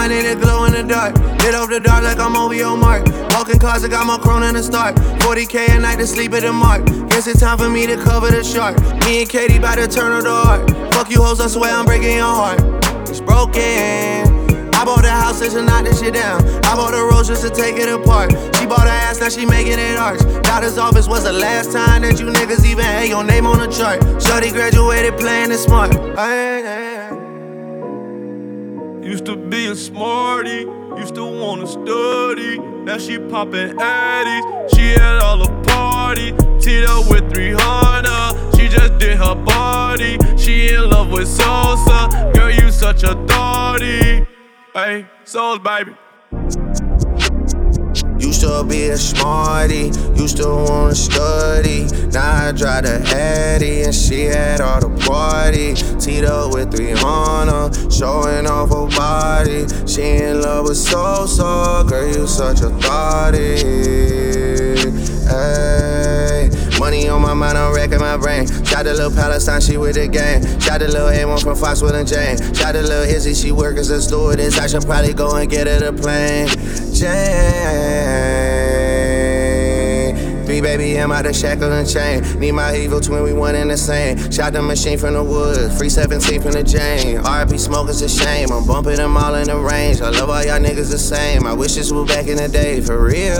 my nigga glow in the dark. Lit up the dark like I'm over your mark. Walking cars, I got more chrome than the start. 40K a night to sleep at the mark. Guess it's time for me to cover the shark. Me and Katie bout to turn on the heart. Fuck you hoes, I swear I'm breaking your heart. It's broken. I bought the house just to knock this shit down. I bought the rose just to take it apart. She bought her ass, now she making it arch. Doctor's office was the last time that you niggas even had your name on the chart. Shorty graduated playing it smart. Used to be a smarty, used to wanna study. Now she poppin' addies, she at all the party. Teed up with 300, she just did her body. She in love with Sosa, girl you such a thotty. Hey, Souls baby. Used to be a smarty, used to wanna study. Now I drive the Addy and she had all the party. Teed up with 300, showing off her body. She in love with Sosa, girl you such a thotty. Hey, money on my mind, I'm wrecking my brain. Shot the little Palestine, she with the gang. Shot the little A1 from Foxwood and Jane. Shot the little Izzy, she work as a stewardess. I should probably go and get her the plane. Jane, 3 baby, I'm out the shackle and chain. Need my evil twin, we one in the same. Shot the machine from the woods, free 17 from the Jane. RP smoke is a shame, I'm bumping them all in the range. I love all y'all niggas the same. I wish this was back in the day, for real.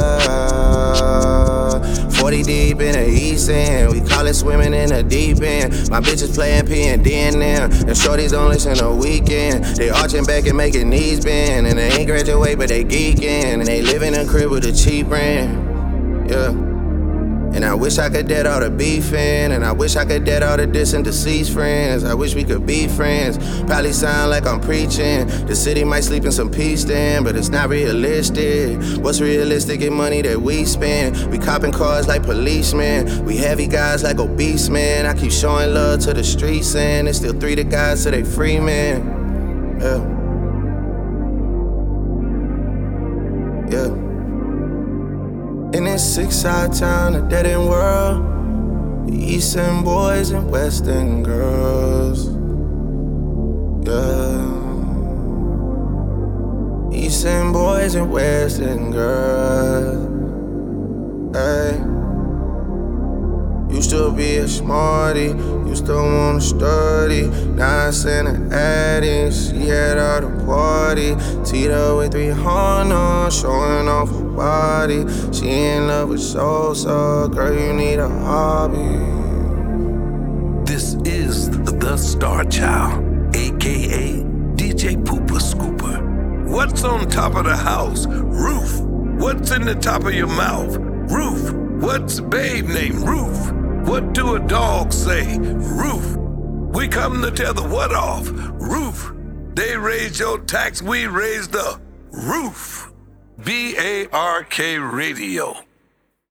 40 deep in the east end, we call it swimming in the deep end. My bitches playing P&D and them, and shorties don't listen the weekend. They arching back and making knees bend, and they ain't graduate but they geeking, and they live in a crib with a cheap rent. Yeah. And I wish I could dead all the beefing, and I wish I could dead all the distant deceased friends. I wish we could be friends. Probably sound like I'm preaching. The city might sleep in some peace then, but it's not realistic. What's realistic in money that we spend? We copping cars like policemen. We heavy guys like obese men. I keep showing love to the streets, and it's still 3 to guys till they free men. Yeah. In this 6-side town, a dead-end world, the East End boys and West End girls. Yeah. East End boys and West End girls. Hey. Used to be a smarty, used to wanna study. Now I send her Addy, she had all the party. Teed up with 300, showing off her body. She in love with Sosa, girl you need a hobby. This is the Star Child, aka DJ Pooper Scooper. What's on top of the house? Roof. What's in the top of your mouth? Roof. What's a babe named Roof? What do a dog say? Roof. We come to tell the what off. Roof. They raised your tax, we raised the roof. BARK Radio.